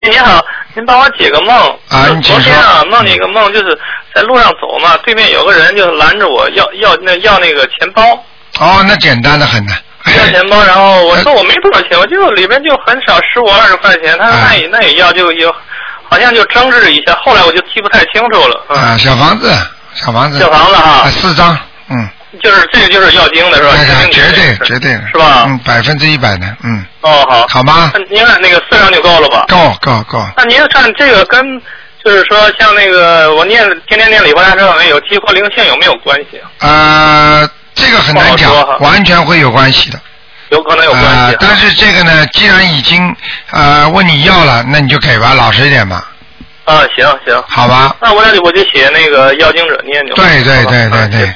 你好，您帮我解个梦。 啊，你请说。 昨天啊，梦见一个梦，就是在路上走嘛，对面有个人就拦着我要那个钱包。 哦，那简单的很呢。 要钱包，然后我说我没多少钱，我就里边就很少15-20块钱，他说那也要，就好像就争执一下，后来我就记不太清楚了。 啊，小房子哈。4张， 就是这个就是要经的是吧？ 绝对是吧 ？100%的， 哦，好。 好吗？ 您看那个4张就够了吧？ 够。 那您看这个跟就是说像那个我天天念礼佛大忏悔有激活灵性有没有关系啊？这个很难讲，完全会有关系的。 有可能有关系。 但是这个呢，既然已经问你要了，那你就给吧，老实一点吧。 啊，行。 好吧。 那我就写那个要经者念就。 对。